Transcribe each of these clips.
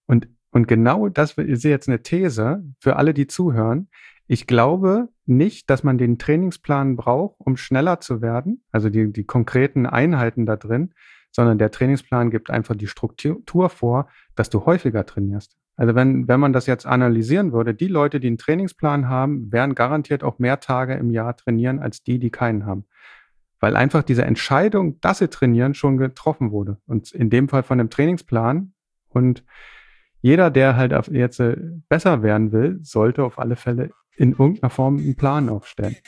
Und genau das ist jetzt eine These für alle, die zuhören. Ich glaube nicht, dass man den Trainingsplan braucht, um schneller zu werden, also die konkreten Einheiten da drin, sondern der Trainingsplan gibt einfach die Struktur vor, dass du häufiger trainierst. Also wenn man das jetzt analysieren würde, die Leute, die einen Trainingsplan haben, werden garantiert auch mehr Tage im Jahr trainieren als die, die keinen haben. Weil einfach diese Entscheidung, dass sie trainieren, schon getroffen wurde. Und in dem Fall von dem Trainingsplan. Und jeder, der halt jetzt besser werden will, sollte auf alle Fälle in irgendeiner Form einen Plan aufstellen.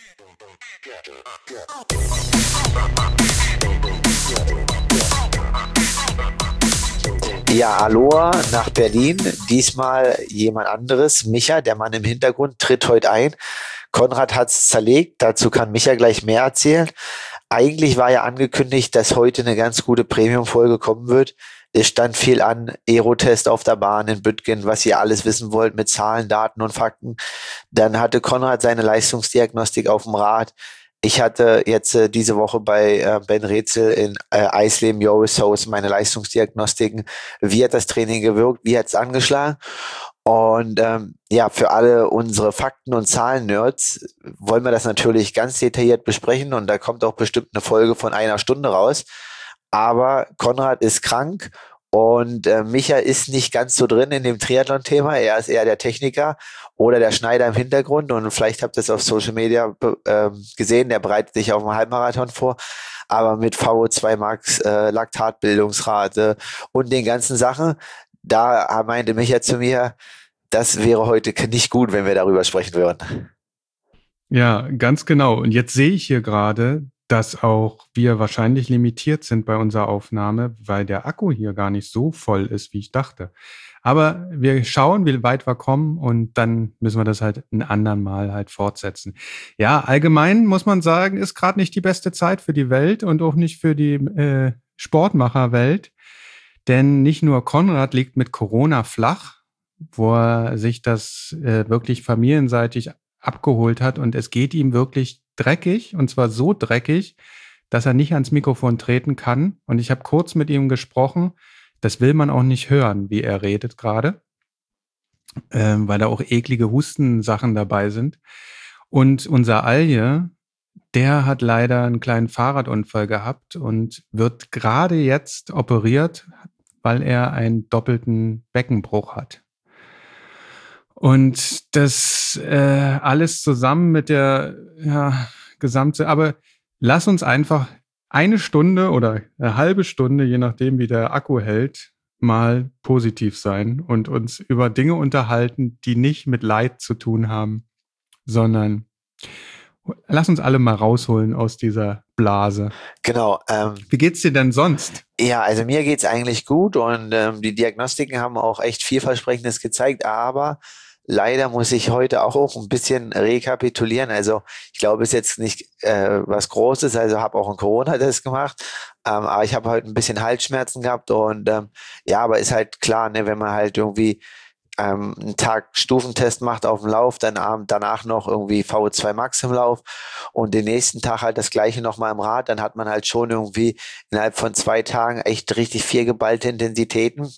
Ja, Aloha nach Berlin. Diesmal jemand anderes. Micha, der Mann im Hintergrund, tritt heute ein. Konrad hat's zerlegt. Dazu kann Micha gleich mehr erzählen. Eigentlich war ja angekündigt, dass heute eine ganz gute Premium-Folge kommen wird. Es stand viel an, Aerotest auf der Bahn in Büttgen, was ihr alles wissen wollt mit Zahlen, Daten und Fakten. Dann hatte Konrad seine Leistungsdiagnostik auf dem Rad. Ich hatte jetzt diese Woche bei Ben Rätzel in Eisleben, Joris Haus meine Leistungsdiagnostiken. Wie hat das Training gewirkt? Wie hat's angeschlagen? Und ja, für alle unsere Fakten- und Zahlen-Nerds wollen wir das natürlich ganz detailliert besprechen und da kommt auch bestimmt eine Folge von 1 Stunde raus. Aber Konrad ist krank und Micha ist nicht ganz so drin in dem Triathlon-Thema. Er ist eher der Techniker oder der Schneider im Hintergrund und vielleicht habt ihr es auf Social Media gesehen, der bereitet sich auf einen Halbmarathon vor, aber mit VO2 Max, Laktatbildungsrate und den ganzen Sachen, da meinte Micha zu mir, das wäre heute nicht gut, wenn wir darüber sprechen würden. Ja, ganz genau. Und jetzt sehe ich hier gerade, dass auch wir wahrscheinlich limitiert sind bei unserer Aufnahme, weil der Akku hier gar nicht so voll ist, wie ich dachte. Aber wir schauen, wie weit wir kommen und dann müssen wir das halt ein andern Mal halt fortsetzen. Ja, allgemein muss man sagen, ist gerade nicht die beste Zeit für die Welt und auch nicht für die Sportmacherwelt. Denn nicht nur Konrad liegt mit Corona flach, wo er sich das wirklich familienseitig abgeholt hat und es geht ihm wirklich dreckig und zwar so dreckig, dass er nicht ans Mikrofon treten kann. Und ich habe kurz mit ihm gesprochen. Das will man auch nicht hören, wie er redet gerade, weil da auch eklige Hustensachen dabei sind. Und unser Alje, der hat leider einen kleinen Fahrradunfall gehabt und wird gerade jetzt operiert, weil er einen doppelten Beckenbruch hat. Und das alles zusammen mit der gesamte, aber lass uns einfach 1 Stunde oder eine halbe Stunde, je nachdem wie der Akku hält, mal positiv sein und uns über Dinge unterhalten, die nicht mit Leid zu tun haben, sondern lass uns alle mal rausholen aus dieser Blase. Genau. Wie geht's dir denn sonst? Ja, also mir geht's eigentlich gut und die Diagnostiken haben auch echt vielversprechendes gezeigt, aber leider muss ich heute auch ein bisschen rekapitulieren. Also ich glaube, es ist jetzt nicht was Großes, also habe auch einen Corona-Test gemacht, aber ich habe heute ein bisschen Halsschmerzen gehabt und ja, aber ist halt klar, ne, wenn man halt irgendwie einen Tag Stufentest macht auf dem Lauf, dann danach noch irgendwie VO2 Max im Lauf und den nächsten Tag halt das gleiche nochmal im Rad, dann hat man halt schon irgendwie innerhalb von 2 Tagen echt richtig viel geballte Intensitäten.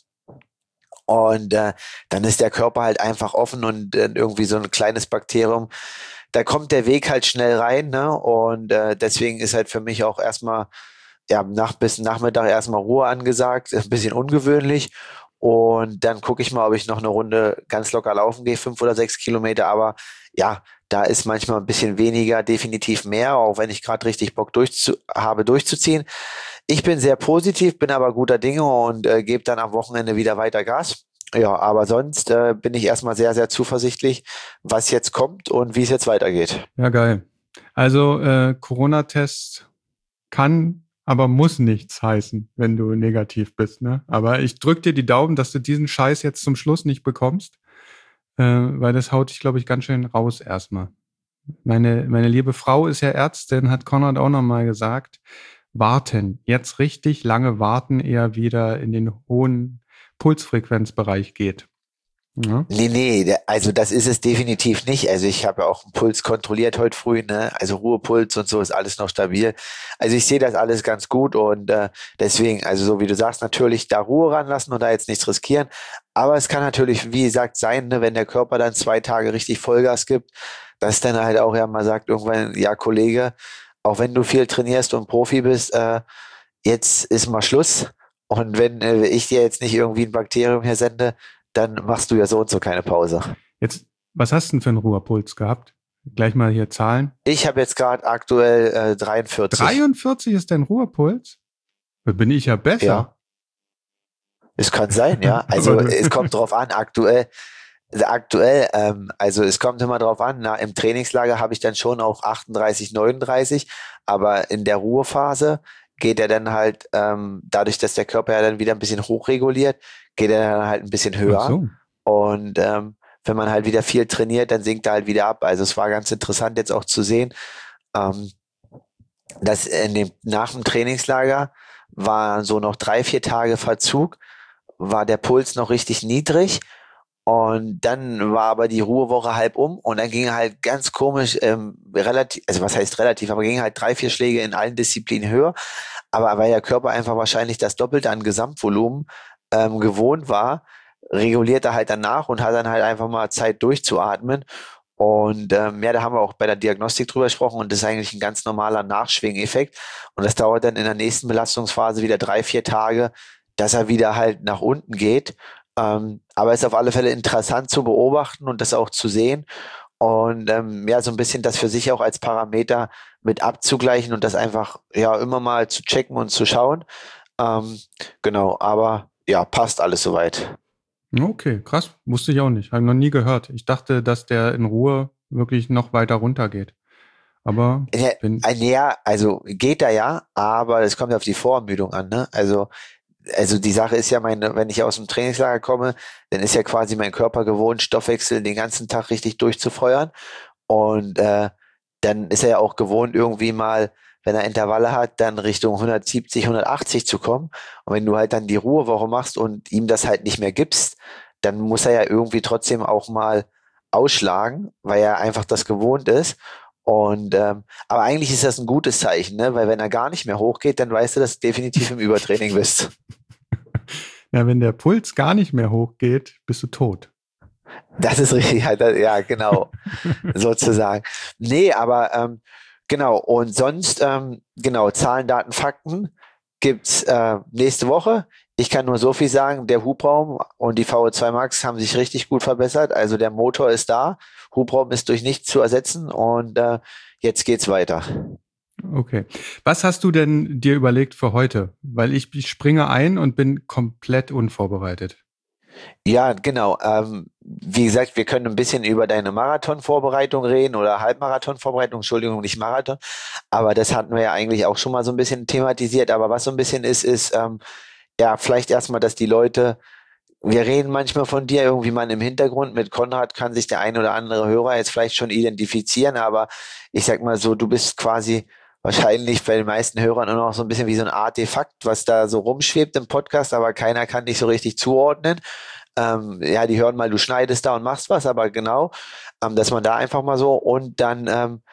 Und dann ist der Körper halt einfach offen und irgendwie so ein kleines Bakterium, da kommt der Weg halt schnell rein, ne? Und deswegen ist halt für mich auch erstmal ja bis Nachmittag erstmal Ruhe angesagt, ist ein bisschen ungewöhnlich. Und dann gucke ich mal, ob ich noch eine Runde ganz locker laufen gehe, 5 oder 6 Kilometer. Aber ja, da ist manchmal ein bisschen weniger, definitiv mehr, auch wenn ich gerade richtig Bock durchzuziehen. Ich bin sehr positiv, bin aber guter Dinge und gebe dann am Wochenende wieder weiter Gas. Ja, aber sonst bin ich erstmal sehr, sehr zuversichtlich, was jetzt kommt und wie es jetzt weitergeht. Ja, geil. Also Corona-Test kann, aber muss nichts heißen, wenn du negativ bist, ne? Aber ich drück dir die Daumen, dass du diesen Scheiß jetzt zum Schluss nicht bekommst, weil das haut dich, glaube ich, ganz schön raus erstmal. Meine liebe Frau ist ja Ärztin, hat Konrad auch nochmal gesagt, warten, jetzt richtig lange warten, eher wieder in den hohen Pulsfrequenzbereich geht. Ja. Nee, also das ist es definitiv nicht. Also ich habe ja auch einen Puls kontrolliert heute früh, ne? Also Ruhepuls und so ist alles noch stabil. Also ich sehe das alles ganz gut und deswegen, also so wie du sagst, natürlich da Ruhe ranlassen und da jetzt nichts riskieren. Aber es kann natürlich, wie gesagt, sein, ne, wenn der Körper dann 2 Tage richtig Vollgas gibt, dass dann halt auch ja mal sagt irgendwann, ja Kollege, auch wenn du viel trainierst und Profi bist, jetzt ist mal Schluss. Und wenn ich dir jetzt nicht irgendwie ein Bakterium hier sende, dann machst du ja so und so keine Pause. Jetzt, was hast du denn für einen Ruhepuls gehabt? Gleich mal hier Zahlen. Ich habe jetzt gerade aktuell 43. 43 ist dein Ruhepuls? Da bin ich ja besser. Ja, es kann sein, ja. Aber Also es kommt drauf an, also es kommt immer drauf an, im Trainingslager habe ich dann schon auch 38, 39, aber in der Ruhephase geht er dann halt, dadurch, dass der Körper ja dann wieder ein bisschen hochreguliert, geht er dann halt ein bisschen ach höher. so. Und wenn man halt wieder viel trainiert, dann sinkt er halt wieder ab. Also es war ganz interessant jetzt auch zu sehen, ähm, dass nach dem Trainingslager war so noch 3, 4 Tage Verzug, war der Puls noch richtig niedrig und dann war aber die Ruhewoche halb um und dann ging halt ganz komisch, relativ, also was heißt relativ, aber ging halt 3, 4 Schläge in allen Disziplinen höher. Aber weil der Körper einfach wahrscheinlich das Doppelte an Gesamtvolumen gewohnt war, reguliert er halt danach und hat dann halt einfach mal Zeit durchzuatmen. Und ja, da haben wir auch bei der Diagnostik drüber gesprochen und das ist eigentlich ein ganz normaler Nachschwingeffekt. Und das dauert dann in der nächsten Belastungsphase wieder 3, 4 Tage, dass er wieder halt nach unten geht. Aber ist auf alle Fälle interessant zu beobachten und das auch zu sehen. Und ja, so ein bisschen das für sich auch als Parameter mit abzugleichen und das einfach ja immer mal zu checken und zu schauen. Ähm, genau, aber ja, passt alles soweit. Okay, krass. Wusste ich auch nicht. Habe ich noch nie gehört. Ich dachte, dass der in Ruhe wirklich noch weiter runter geht. Aber Ja, wenn, ja, also geht da ja, aber es kommt ja auf die Vorermüdung an, ne? Also die Sache ist ja wenn ich aus dem Trainingslager komme, dann ist ja quasi mein Körper gewohnt, Stoffwechsel den ganzen Tag richtig durchzufeuern. Und dann ist er ja auch gewohnt, irgendwie mal, wenn er Intervalle hat, dann Richtung 170, 180 zu kommen. Und wenn du halt dann die Ruhewoche machst und ihm das halt nicht mehr gibst, dann muss er ja irgendwie trotzdem auch mal ausschlagen, weil er einfach das gewohnt ist. Und aber eigentlich ist das ein gutes Zeichen, ne? Weil wenn er gar nicht mehr hochgeht, dann weißt du, dass du definitiv im Übertraining bist. ja, wenn der Puls gar nicht mehr hochgeht, bist du tot. Das ist richtig, ja, genau, sozusagen. Nee, aber genau, und sonst, genau, Zahlen, Daten, Fakten gibt's nächste Woche. Ich kann nur so viel sagen, der Hubraum und die VO2 Max haben sich richtig gut verbessert. Also der Motor ist da, Hubraum ist durch nichts zu ersetzen und jetzt geht's weiter. Okay. Was hast du denn dir überlegt für heute? Weil ich springe ein und bin komplett unvorbereitet. Ja, genau. Wie gesagt, wir können ein bisschen über deine Marathonvorbereitung reden oder Halbmarathonvorbereitung, Entschuldigung, nicht Marathon. Aber das hatten wir ja eigentlich auch schon mal so ein bisschen thematisiert. Aber was so ein bisschen ist, ja, vielleicht erstmal, dass die Leute, wir reden manchmal von dir irgendwie mal im Hintergrund. Mit Konrad kann sich der ein oder andere Hörer jetzt vielleicht schon identifizieren. Aber ich sag mal so, du bist quasi wahrscheinlich bei den meisten Hörern nur noch so ein bisschen wie so ein Artefakt, was da so rumschwebt im Podcast, aber keiner kann dich so richtig zuordnen. Ja, die hören mal, du schneidest da und machst was, aber genau, dass man da einfach mal so und dann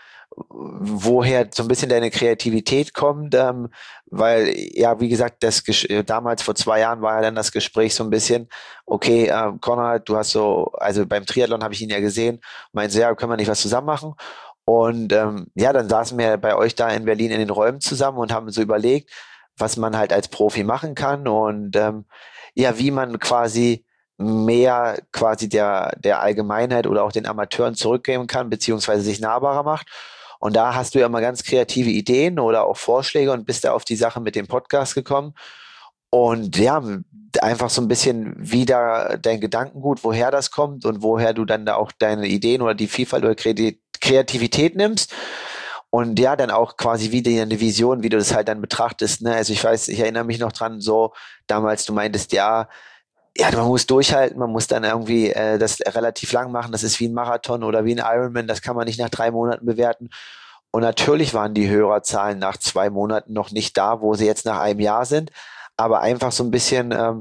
woher so ein bisschen deine Kreativität kommt, weil ja, wie gesagt, damals vor 2 Jahren war ja dann das Gespräch so ein bisschen, okay, Konrad, du hast so, also beim Triathlon habe ich ihn ja gesehen, meinte so, ja, können wir nicht was zusammen machen? Und ja, dann saßen wir bei euch da in Berlin in den Räumen zusammen und haben so überlegt, was man halt als Profi machen kann und ja, wie man quasi mehr quasi der Allgemeinheit oder auch den Amateuren zurückgeben kann, beziehungsweise sich nahbarer macht. Und da hast du ja mal ganz kreative Ideen oder auch Vorschläge und bist da auf die Sache mit dem Podcast gekommen. Und ja, einfach so ein bisschen wieder dein Gedankengut, woher das kommt und woher du dann da auch deine Ideen oder die Vielfalt oder Kreativität nimmst. Und ja, dann auch quasi wieder eine Vision, wie du das halt dann betrachtest. Ne? Also ich weiß, ich erinnere mich noch dran, so damals, du meintest, ja, man muss durchhalten, man muss dann irgendwie das relativ lang machen. Das ist wie ein Marathon oder wie ein Ironman, das kann man nicht nach 3 Monaten bewerten. Und natürlich waren die Hörerzahlen nach 2 Monaten noch nicht da, wo sie jetzt nach einem Jahr sind. Aber einfach so ein bisschen,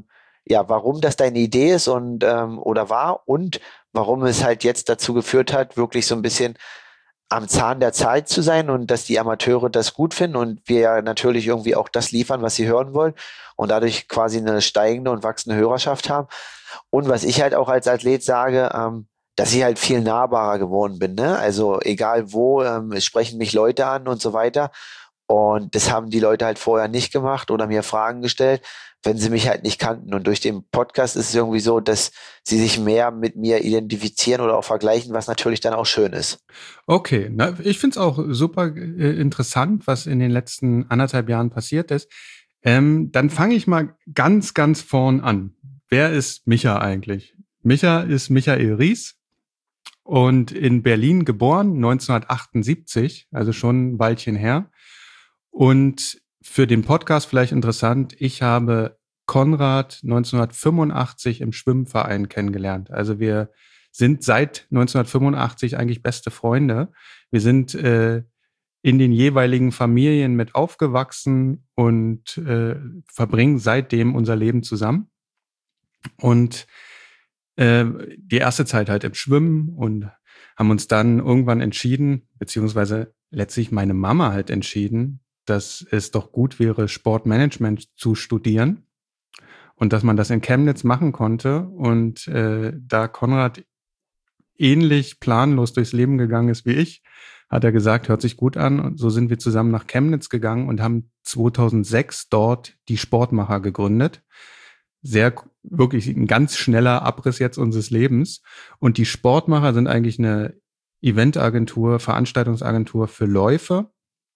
ja, warum das deine Idee ist und oder war und warum es halt jetzt dazu geführt hat, wirklich so ein bisschen am Zahn der Zeit zu sein und dass die Amateure das gut finden und wir ja natürlich irgendwie auch das liefern, was sie hören wollen und dadurch quasi eine steigende und wachsende Hörerschaft haben. Und was ich halt auch als Athlet sage, dass ich halt viel nahbarer geworden bin, ne? Also egal wo, es sprechen mich Leute an und so weiter. Und das haben die Leute halt vorher nicht gemacht oder mir Fragen gestellt, wenn sie mich halt nicht kannten. Und durch den Podcast ist es irgendwie so, dass sie sich mehr mit mir identifizieren oder auch vergleichen, was natürlich dann auch schön ist. Okay, na, ich finde es auch super interessant, was in den letzten 1,5 Jahren passiert ist. Dann fange ich mal ganz, ganz vorn an. Wer ist Micha eigentlich? Micha ist Michael Ries und in Berlin geboren, 1978, also schon ein Weilchen her. Und für den Podcast vielleicht interessant, ich habe Konrad 1985 im Schwimmverein kennengelernt. Also wir sind seit 1985 eigentlich beste Freunde. Wir sind in den jeweiligen Familien mit aufgewachsen und verbringen seitdem unser Leben zusammen. Und die erste Zeit halt im Schwimmen und haben uns dann irgendwann entschieden, beziehungsweise letztlich meine Mama halt entschieden, dass es doch gut wäre, Sportmanagement zu studieren und dass man das in Chemnitz machen konnte. Und da Konrad ähnlich planlos durchs Leben gegangen ist wie ich, hat er gesagt, hört sich gut an. Und so sind wir zusammen nach Chemnitz gegangen und haben 2006 dort die Sportmacher gegründet. Wirklich ein ganz schneller Abriss jetzt unseres Lebens. Und die Sportmacher sind eigentlich eine Eventagentur, Veranstaltungsagentur für Läufe.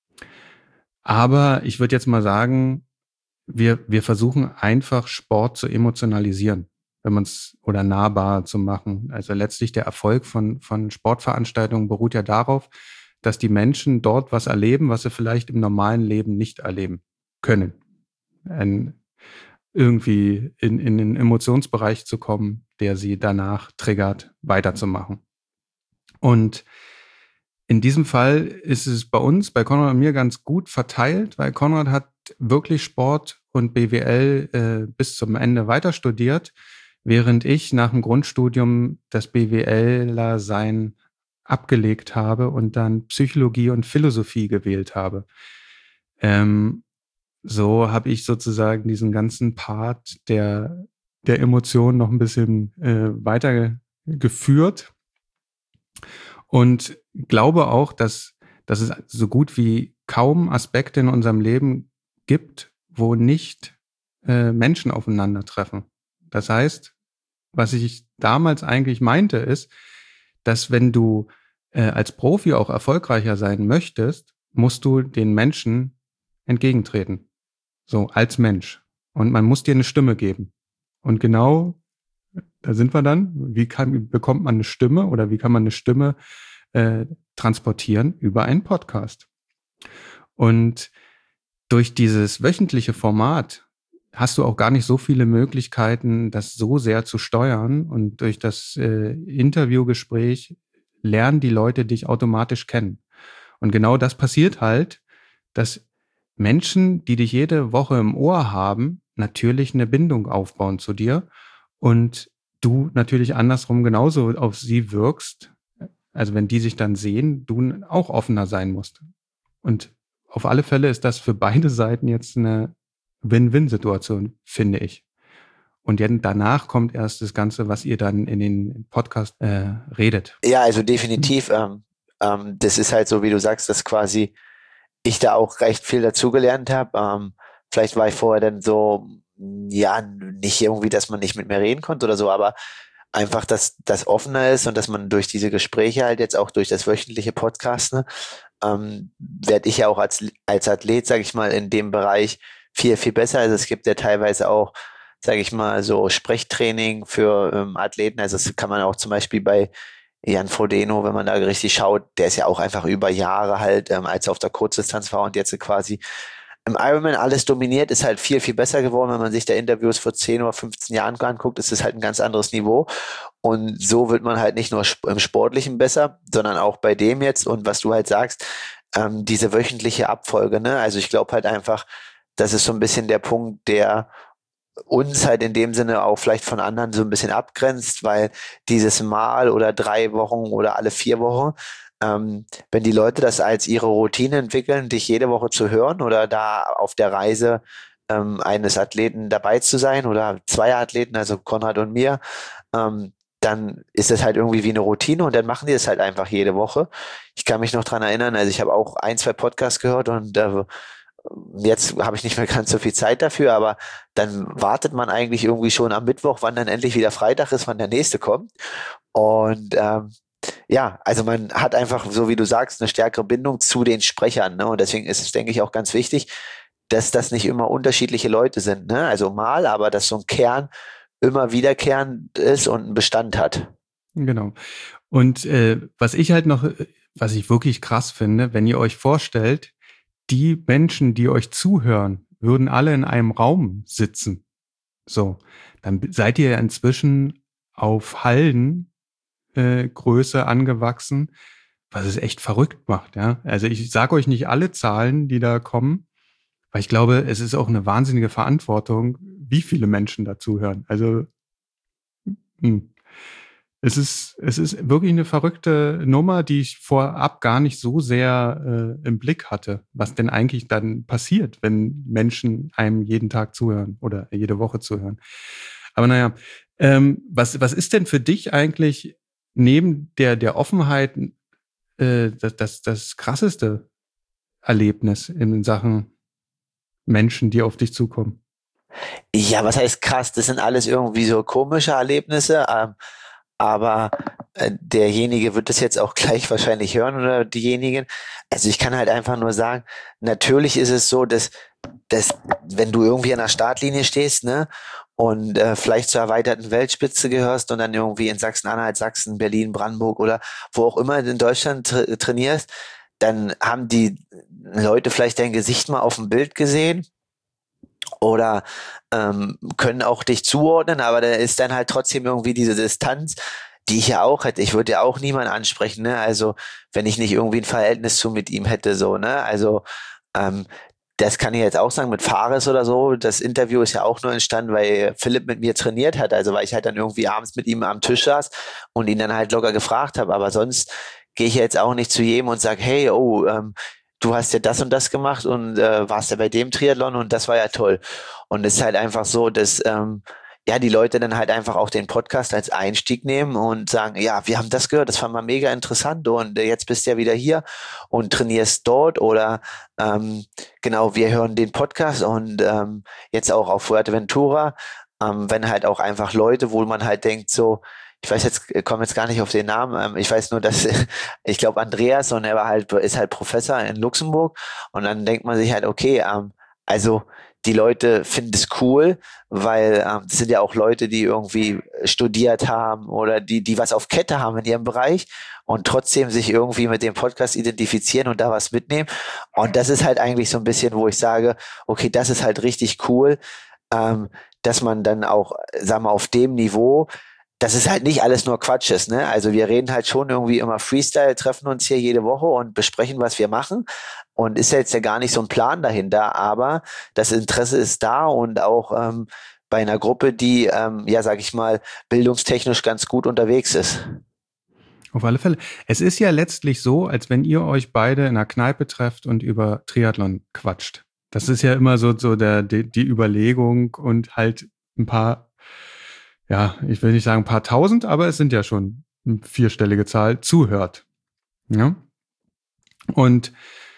Aber ich würde jetzt mal sagen, wir versuchen einfach Sport zu emotionalisieren, wenn man es oder nahbar zu machen. Also letztlich der Erfolg von Sportveranstaltungen beruht ja darauf, dass die Menschen dort was erleben, was sie vielleicht im normalen Leben nicht erleben können. Irgendwie in den Emotionsbereich zu kommen, der sie danach triggert, weiterzumachen. Und in diesem Fall ist es bei uns, bei Konrad und mir, ganz gut verteilt, weil Konrad hat wirklich Sport und BWL bis zum Ende weiter studiert, während ich nach dem Grundstudium das BWLer-Sein abgelegt habe und dann Psychologie und Philosophie gewählt habe. So habe ich sozusagen diesen ganzen Part der Emotionen noch ein bisschen weiter geführt und glaube auch, dass es so gut wie kaum Aspekte in unserem Leben gibt, wo nicht Menschen aufeinandertreffen. Das heißt, was ich damals eigentlich meinte, ist, dass wenn du als Profi auch erfolgreicher sein möchtest, musst du den Menschen entgegentreten. So, als Mensch. Und man muss dir eine Stimme geben. Und genau, da sind wir dann. Bekommt man eine Stimme oder wie kann man eine Stimme transportieren? Über einen Podcast. Und durch dieses wöchentliche Format hast du auch gar nicht so viele Möglichkeiten, das so sehr zu steuern. Und durch das Interviewgespräch lernen die Leute dich automatisch kennen. Und genau das passiert halt, dass Menschen, die dich jede Woche im Ohr haben, natürlich eine Bindung aufbauen zu dir und du natürlich andersrum genauso auf sie wirkst. Also wenn die sich dann sehen, du auch offener sein musst. Und auf alle Fälle ist das für beide Seiten jetzt eine Win-Win-Situation, finde ich. Und danach kommt erst das Ganze, was ihr dann in den Podcast redet. Ja, also definitiv. Das ist halt so, wie du sagst, dass quasi ich da auch recht viel dazugelernt habe. Vielleicht war ich vorher dann so, ja, nicht irgendwie, dass man nicht mit mir reden konnte oder so, aber einfach, dass das offener ist und dass man durch diese Gespräche halt jetzt auch durch das wöchentliche Podcast, ne, werde ich ja auch als Athlet, sage ich mal, in dem Bereich viel, viel besser. Also es gibt ja teilweise auch, sage ich mal, so Sprechtraining für Athleten. Also das kann man auch zum Beispiel bei Jan Frodeno, wenn man da richtig schaut, der ist ja auch einfach über Jahre halt, als er auf der Kurzdistanz war und jetzt quasi im Ironman alles dominiert, ist halt viel, viel besser geworden. Wenn man sich da Interviews vor 10 oder 15 Jahren anguckt, ist es halt ein ganz anderes Niveau. Und so wird man halt nicht nur im Sportlichen besser, sondern auch bei dem jetzt. Und was du halt sagst, diese wöchentliche Abfolge, ne? Also ich glaube halt einfach, das ist so ein bisschen der Punkt, der uns halt in dem Sinne auch vielleicht von anderen so ein bisschen abgrenzt, weil dieses Mal oder 3 Wochen oder alle 4 Wochen, wenn die Leute das als ihre Routine entwickeln, dich jede Woche zu hören oder da auf der Reise eines Athleten dabei zu sein oder zweier Athleten, also Konrad und mir, dann ist es halt irgendwie wie eine Routine und dann machen die es halt einfach jede Woche. Ich kann mich noch dran erinnern, also ich habe auch 1, 2 Podcasts gehört und jetzt habe ich nicht mehr ganz so viel Zeit dafür, aber dann wartet man eigentlich irgendwie schon am Mittwoch, wann dann endlich wieder Freitag ist, wann der nächste kommt. Und ja, also man hat einfach, so wie du sagst, eine stärkere Bindung zu den Sprechern, ne? Und deswegen ist es, denke ich, auch ganz wichtig, dass das nicht immer unterschiedliche Leute sind, ne? Also mal, aber dass so ein Kern immer wiederkehrend ist und einen Bestand hat. Genau. Und was ich halt noch, was ich wirklich krass finde, wenn ihr euch vorstellt, die Menschen, die euch zuhören, würden alle in einem Raum sitzen. So, dann seid ihr ja inzwischen auf Hallengröße angewachsen, was es echt verrückt macht, ja. Also ich sage euch nicht alle Zahlen, die da kommen, weil ich glaube, es ist auch eine wahnsinnige Verantwortung, wie viele Menschen da zuhören. Also hm. Es ist wirklich eine verrückte Nummer, die ich vorab gar nicht so sehr im Blick hatte, was denn eigentlich dann passiert, wenn Menschen einem jeden Tag zuhören oder jede Woche zuhören. Aber naja, was ist denn für dich eigentlich neben der Offenheit das krasseste Erlebnis in Sachen Menschen, die auf dich zukommen? Ja, was heißt krass? Das sind alles irgendwie so komische Erlebnisse, aber derjenige wird das jetzt auch gleich wahrscheinlich hören oder diejenigen. Also ich kann halt einfach nur sagen, natürlich ist es so, dass wenn du irgendwie an der Startlinie stehst, ne, und vielleicht zur erweiterten Weltspitze gehörst und dann irgendwie in Sachsen-Anhalt, Sachsen, Berlin, Brandenburg oder wo auch immer in Deutschland trainierst, dann haben die Leute vielleicht dein Gesicht mal auf dem Bild gesehen oder können auch dich zuordnen, aber da ist dann halt trotzdem irgendwie diese Distanz, die ich ja auch hätte. Ich würde ja auch niemanden ansprechen, ne? Also wenn ich nicht irgendwie ein Verhältnis zu mit ihm hätte, so, ne? Also ähm, das kann ich jetzt auch sagen mit Fares oder so. Das Interview ist ja auch nur entstanden, weil Philipp mit mir trainiert hat. Also weil ich halt dann irgendwie abends mit ihm am Tisch saß und ihn dann halt locker gefragt habe. Aber sonst gehe ich ja jetzt auch nicht zu jedem und sage, hey, oh, du hast ja das und das gemacht und warst ja bei dem Triathlon und das war ja toll. Und es ist halt einfach so, dass ja, die Leute dann halt einfach auch den Podcast als Einstieg nehmen und sagen, ja, wir haben das gehört, das fand man mega interessant und jetzt bist du ja wieder hier und trainierst dort oder genau, wir hören den Podcast und jetzt auch auf Fuerteventura, wenn halt auch einfach Leute, wo man halt denkt so, ich weiß jetzt, komme jetzt gar nicht auf den Namen. Ich weiß nur, dass ich glaube Andreas und er ist halt Professor in Luxemburg und dann denkt man sich halt, okay, also die Leute finden es cool, weil das sind ja auch Leute, die irgendwie studiert haben oder die was auf Kette haben in ihrem Bereich und trotzdem sich irgendwie mit dem Podcast identifizieren und da was mitnehmen. Und das ist halt eigentlich so ein bisschen, wo ich sage, okay, das ist halt richtig cool, dass man dann auch, sagen wir, auf dem Niveau, dass es halt nicht alles nur Quatsch ist, ne? Also wir reden halt schon irgendwie immer Freestyle, treffen uns hier jede Woche und besprechen, was wir machen. Und ist ja jetzt ja gar nicht so ein Plan dahinter, aber das Interesse ist da und auch bei einer Gruppe, die, ja, sag ich mal, bildungstechnisch ganz gut unterwegs ist. Auf alle Fälle. Es ist ja letztlich so, als wenn ihr euch beide in einer Kneipe trefft und über Triathlon quatscht. Das ist ja immer so die Überlegung und halt ein paar, ja, ich will nicht sagen ein paar tausend, aber es sind ja schon eine vierstellige Zahl, zuhört. Ja. Und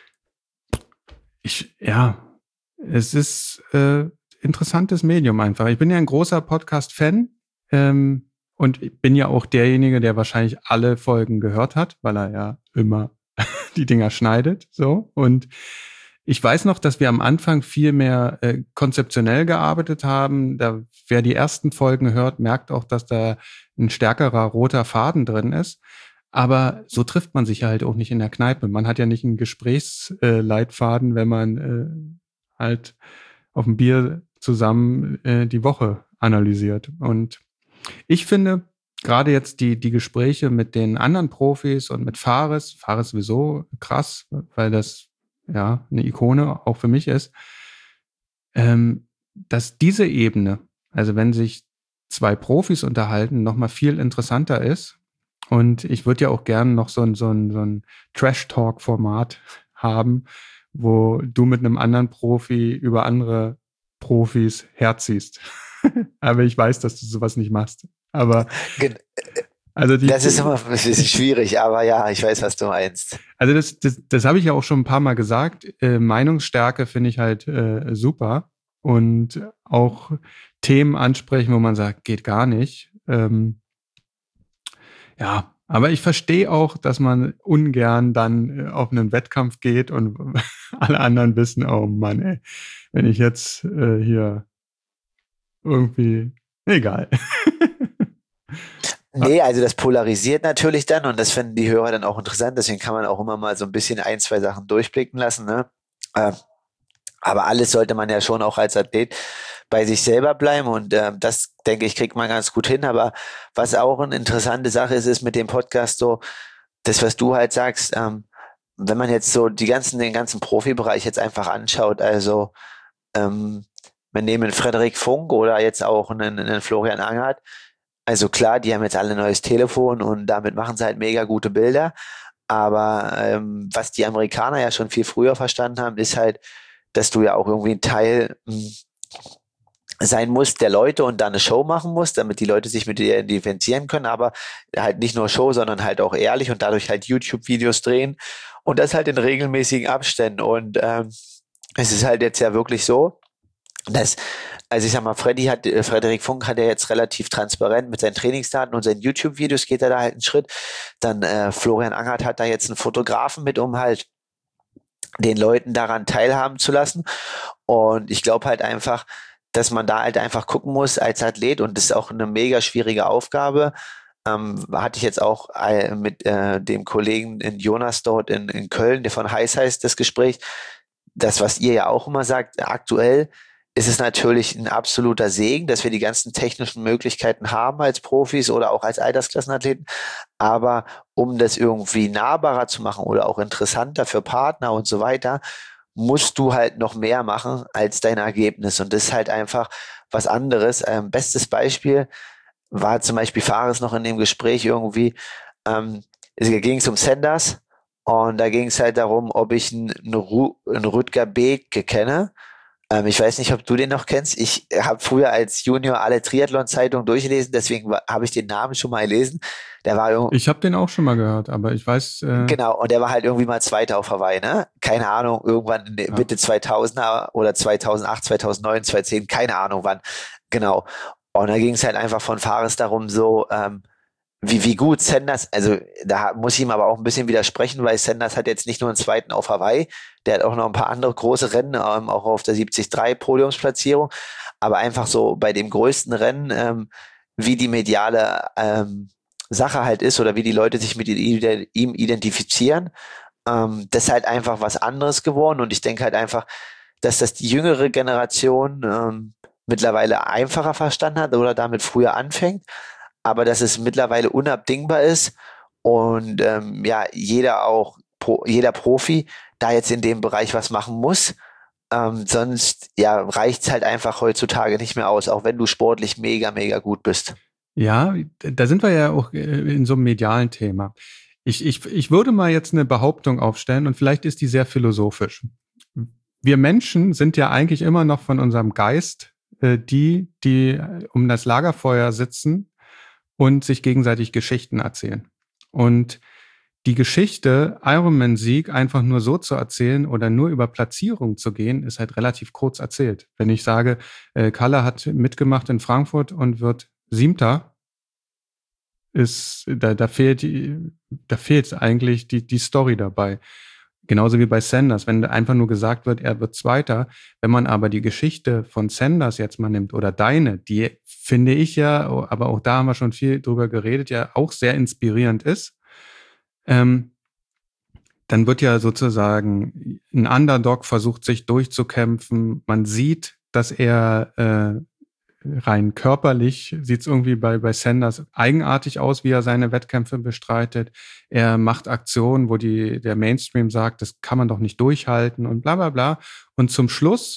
es ist interessantes Medium einfach. Ich bin ja ein großer Podcast-Fan und ich bin ja auch derjenige, der wahrscheinlich alle Folgen gehört hat, weil er ja immer die Dinger schneidet. So. Und ich weiß noch, dass wir am Anfang viel mehr konzeptionell gearbeitet haben. Wer die ersten Folgen hört, merkt auch, dass da ein stärkerer roter Faden drin ist. Aber so trifft man sich halt auch nicht in der Kneipe. Man hat ja nicht einen Gesprächsleitfaden, wenn man halt auf dem Bier zusammen die Woche analysiert. Und ich finde, gerade jetzt die Gespräche mit den anderen Profis und mit Fares sowieso krass, weil das ja eine Ikone auch für mich ist, dass diese Ebene, also wenn sich zwei Profis unterhalten, nochmal viel interessanter ist. Und ich würde ja auch gerne noch so ein Trash-Talk-Format haben, wo du mit einem anderen Profi über andere Profis herziehst. Aber ich weiß, dass du sowas nicht machst. Aber also Das ist immer ein bisschen schwierig, aber ja, ich weiß, was du meinst. Also das habe ich ja auch schon ein paar Mal gesagt. Meinungsstärke finde ich halt super. Und auch Themen ansprechen, wo man sagt, geht gar nicht. Ja, aber ich verstehe auch, dass man ungern dann auf einen Wettkampf geht und alle anderen wissen, oh Mann, ey, wenn ich jetzt hier irgendwie, egal. Nee, also das polarisiert natürlich dann und das finden die Hörer dann auch interessant. Deswegen kann man auch immer mal so ein bisschen ein, zwei Sachen durchblicken lassen. Ne? Aber alles sollte man ja schon auch als Athlet bei sich selber bleiben und das, denke ich, kriegt man ganz gut hin. Aber was auch eine interessante Sache ist, ist mit dem Podcast so, das, was du halt sagst, wenn man jetzt so den ganzen Profibereich jetzt einfach anschaut, also wir nehmen Frederik Funk oder jetzt auch einen Florian Angert. Also klar, die haben jetzt alle ein neues Telefon und damit machen sie halt mega gute Bilder. Aber was die Amerikaner ja schon viel früher verstanden haben, ist halt, dass du ja auch irgendwie ein Teil sein musst der Leute und da eine Show machen musst, damit die Leute sich mit dir identifizieren können, aber halt nicht nur Show, sondern halt auch ehrlich und dadurch halt YouTube-Videos drehen und das halt in regelmäßigen Abständen. Und es ist halt jetzt ja wirklich so, dass, also ich sag mal, Frederik Funk hat ja jetzt relativ transparent mit seinen Trainingsdaten und seinen YouTube-Videos geht er da halt einen Schritt. Dann Florian Angert hat da jetzt einen Fotografen mit, um halt den Leuten daran teilhaben zu lassen. Und ich glaube halt einfach, dass man da halt einfach gucken muss als Athlet und das ist auch eine mega schwierige Aufgabe. Hatte ich jetzt auch mit dem Kollegen in Jonas dort in Köln, der von Heiß heißt, das Gespräch. Das, was ihr ja auch immer sagt, aktuell ist es natürlich ein absoluter Segen, dass wir die ganzen technischen Möglichkeiten haben als Profis oder auch als Altersklassenathleten. Aber um das irgendwie nahbarer zu machen oder auch interessanter für Partner und so weiter, musst du halt noch mehr machen als dein Ergebnis. Und das ist halt einfach was anderes. Bestes Beispiel war zum Beispiel Fares noch in dem Gespräch irgendwie, es ging es um Sanders und da ging es halt darum, ob ich einen Rüdger Bethke kenne. Ich weiß nicht, ob du den noch kennst. Ich habe früher als Junior alle Triathlon-Zeitungen durchgelesen, deswegen habe ich den Namen schon mal gelesen. Der war Ich habe den auch schon mal gehört, aber ich weiß. Genau, und der war halt irgendwie mal Zweiter auf Hawaii, ne? Keine Ahnung, irgendwann in der Mitte 2000er oder 2008, 2009, 2010, keine Ahnung wann. Genau. Und da ging es halt einfach von Fares darum, so, wie gut Sanders, also da muss ich ihm aber auch ein bisschen widersprechen, weil Sanders hat jetzt nicht nur einen Zweiten auf Hawaii, der hat auch noch ein paar andere große Rennen, auch auf der 73 Podiumsplatzierung, aber einfach so bei dem größten Rennen, wie die mediale Sache halt ist oder wie die Leute sich mit ihm identifizieren, das ist halt einfach was anderes geworden und ich denke halt einfach, dass das die jüngere Generation mittlerweile einfacher verstanden hat oder damit früher anfängt, aber dass es mittlerweile unabdingbar ist und ja, jeder Profi da jetzt in dem Bereich was machen muss. Sonst ja, reicht's halt einfach heutzutage nicht mehr aus, auch wenn du sportlich mega, mega gut bist. Ja, da sind wir ja auch in so einem medialen Thema. Ich würde mal jetzt eine Behauptung aufstellen und vielleicht ist die sehr philosophisch. Wir Menschen sind ja eigentlich immer noch von unserem Geist die um das Lagerfeuer sitzen und sich gegenseitig Geschichten erzählen. Und die Geschichte Ironman-Sieg einfach nur so zu erzählen oder nur über Platzierung zu gehen, ist halt relativ kurz erzählt. Wenn ich sage, Kalle hat mitgemacht in Frankfurt und wird Siebter, da fehlt eigentlich die Story dabei. Genauso wie bei Sanders, wenn einfach nur gesagt wird, er wird Zweiter. Wenn man aber die Geschichte von Sanders jetzt mal nimmt oder deine, die finde ich ja, aber auch da haben wir schon viel drüber geredet, ja auch sehr inspirierend ist, dann wird ja sozusagen ein Underdog versucht, sich durchzukämpfen. Man sieht, dass er rein körperlich sieht es irgendwie bei Sanders eigenartig aus, wie er seine Wettkämpfe bestreitet. Er macht Aktionen, wo der Mainstream sagt, das kann man doch nicht durchhalten und bla bla bla. Und zum Schluss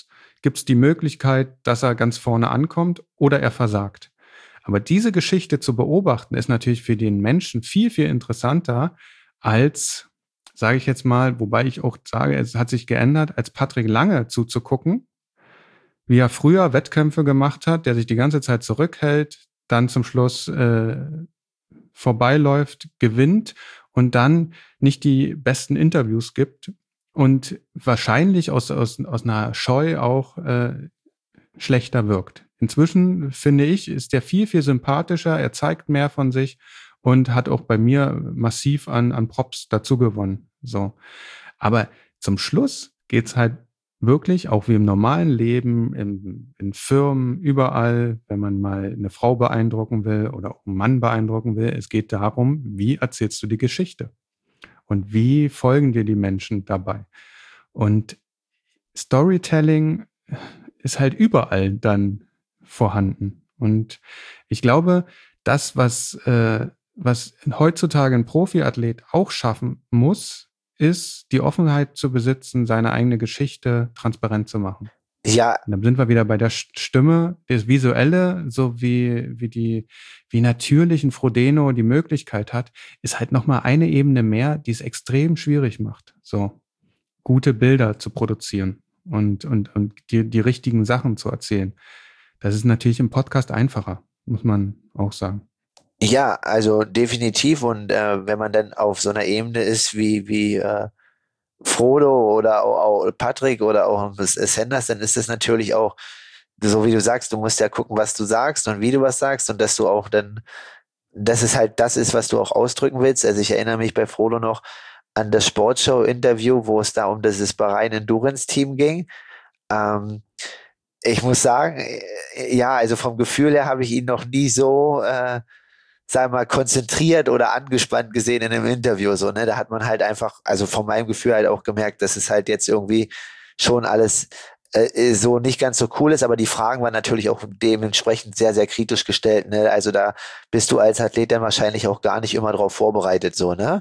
gibt es die Möglichkeit, dass er ganz vorne ankommt oder er versagt. Aber diese Geschichte zu beobachten, ist natürlich für den Menschen viel, viel interessanter als, sage ich jetzt mal, wobei ich auch sage, es hat sich geändert, als Patrick Lange zuzugucken, wie er früher Wettkämpfe gemacht hat, der sich die ganze Zeit zurückhält, dann zum Schluss vorbeiläuft, gewinnt und dann nicht die besten Interviews gibt und wahrscheinlich aus einer Scheu auch schlechter wirkt. Inzwischen, finde ich, ist der viel, viel sympathischer, er zeigt mehr von sich und hat auch bei mir massiv an Props dazu gewonnen. So. Aber zum Schluss geht's halt wirklich, auch wie im normalen Leben, in Firmen, überall, wenn man mal eine Frau beeindrucken will oder auch einen Mann beeindrucken will, es geht darum, wie erzählst du die Geschichte? Und wie folgen dir die Menschen dabei? Und Storytelling ist halt überall dann vorhanden. Und ich glaube, das, was heutzutage ein Profiathlet auch schaffen muss, ist, die Offenheit zu besitzen, seine eigene Geschichte transparent zu machen. Ja. Und dann sind wir wieder bei der Stimme, das Visuelle, so wie natürlich ein Frodeno die Möglichkeit hat, ist halt nochmal eine Ebene mehr, die es extrem schwierig macht, so gute Bilder zu produzieren und die richtigen Sachen zu erzählen. Das ist natürlich im Podcast einfacher, muss man auch sagen. Ja, also definitiv. Und wenn man dann auf so einer Ebene ist wie Frodo oder auch Patrick oder auch Sanders, dann ist das natürlich auch, so wie du sagst, du musst ja gucken, was du sagst und wie du was sagst und dass du auch dann, dass es halt das ist, was du auch ausdrücken willst. Also ich erinnere mich bei Frodo noch an das Sportshow-Interview, wo es da um das Bahrain Endurance-Team ging. Ich muss sagen, ja, also vom Gefühl her habe ich ihn noch nie so sagen wir mal, konzentriert oder angespannt gesehen in einem Interview, so, ne, da hat man halt einfach, also von meinem Gefühl halt auch gemerkt, dass es halt jetzt irgendwie schon alles so nicht ganz so cool ist, aber die Fragen waren natürlich auch dementsprechend sehr, sehr kritisch gestellt, ne, also da bist du als Athlet dann wahrscheinlich auch gar nicht immer drauf vorbereitet, so, ne,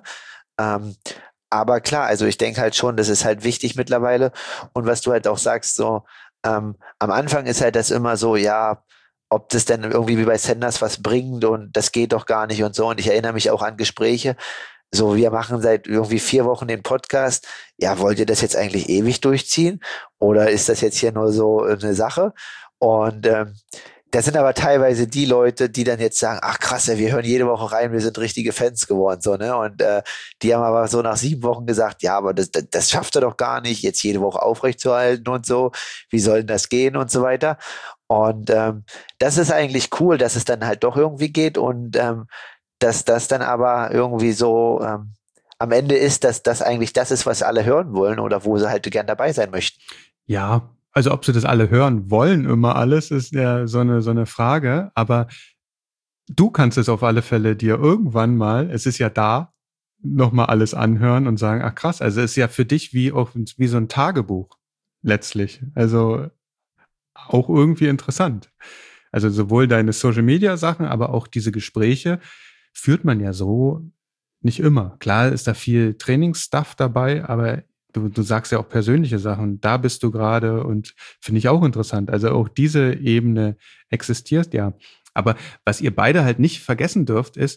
aber klar, also ich denke halt schon, das ist halt wichtig mittlerweile und was du halt auch sagst, so, am Anfang ist halt das immer so, ja, ob das denn irgendwie wie bei Sanders was bringt und das geht doch gar nicht und so. Und ich erinnere mich auch an Gespräche, so wir machen seit irgendwie 4 Wochen den Podcast. Ja, wollt ihr das jetzt eigentlich ewig durchziehen? Oder ist das jetzt hier nur so eine Sache? Und das sind aber teilweise die Leute, die dann jetzt sagen, ach krass, wir hören jede Woche rein, wir sind richtige Fans geworden. So, ne? Und die haben aber so nach 7 Wochen gesagt, ja, aber das schafft er doch gar nicht, jetzt jede Woche aufrechtzuerhalten und so. Wie soll denn das gehen und so weiter? Und das ist eigentlich cool, dass es dann halt doch irgendwie geht und dass das dann aber irgendwie so am Ende ist, dass das eigentlich das ist, was alle hören wollen oder wo sie halt gern dabei sein möchten. Ja, also ob sie das alle hören wollen, immer alles, ist ja so eine Frage. Aber du kannst es auf alle Fälle dir irgendwann mal, es ist ja da, nochmal alles anhören und sagen, ach krass, also es ist ja für dich wie so ein Tagebuch letztlich. Also auch irgendwie interessant. Also sowohl deine Social-Media-Sachen, aber auch diese Gespräche führt man ja so nicht immer. Klar ist da viel Trainingsstuff dabei, aber du sagst ja auch persönliche Sachen. Da bist du gerade und finde ich auch interessant. Also auch diese Ebene existiert ja. Aber was ihr beide halt nicht vergessen dürft, ist,